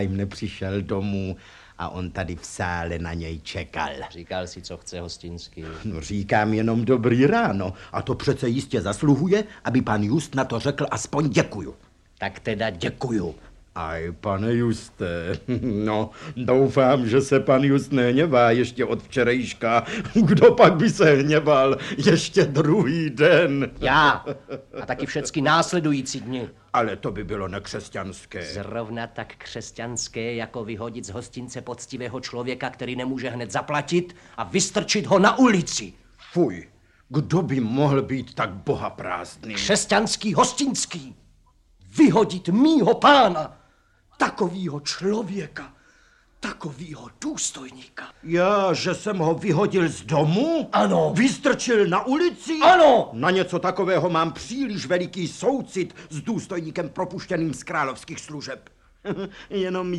jim nepřišel domů a on tady v sále na něj čekal. Říkal si, co chce Hostinský. No, říkám jenom dobrý ráno. A to přece jistě zasluhuje, aby pan Just na to řekl aspoň děkuju. Tak teda děkuju. Aj, pane Juste, no, doufám, že se pan Just nehněvá ještě od včerejška. Kdo pak by se hněval ještě druhý den? Já a taky všechny následující dny. Ale to by bylo nekřesťanské. Zrovna tak křesťanské, jako vyhodit z hostince poctivého člověka, který nemůže hned zaplatit a vystrčit ho na ulici. Fuj, kdo by mohl být tak bohaprázdný? Křesťanský hostinský. Vyhodit mýho pána, takovýho člověka, takovýho důstojníka. Já, že jsem ho vyhodil z domu? Ano. Vystrčil na ulici? Ano. Na něco takového mám příliš veliký soucit s důstojníkem propuštěným z královských služeb. Jenom